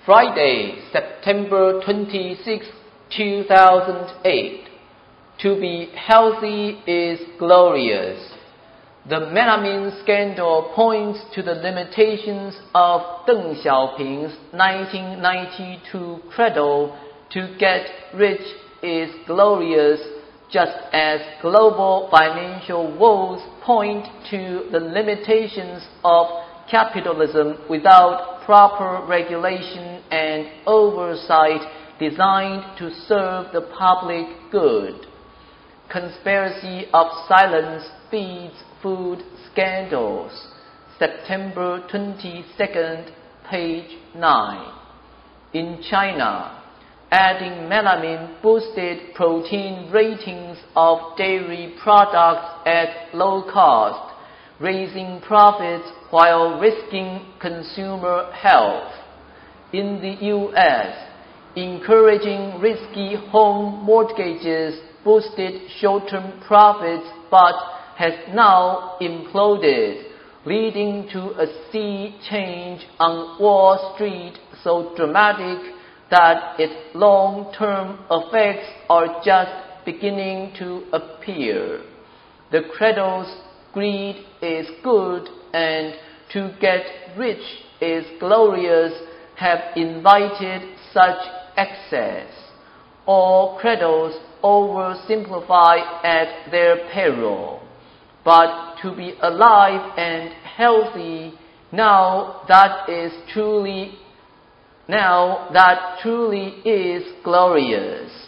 Friday, September 26, 2008. To be healthy is glorious. The melamine scandal points to the limitations of Deng Xiaoping's 1992 credo, to get rich is glorious, just as global financial woes point to the limitations of capitalism without proper regulation and oversight designed to serve the public good. Conspiracy of silence feeds food scandals. September 22nd, page 9. In China, adding melamine boosted protein ratings of dairy products at low cost, raising profits while risking consumer health. In the U.S., encouraging risky home mortgages boosted short-term profits but has now imploded, leading to a sea change on Wall Street so dramatic that its long-term effects are just beginning to appear. The credo's greed is good and to get rich is glorious have invited such excess. All credos oversimplify at their peril. But to be alive and healthy, now that truly is glorious.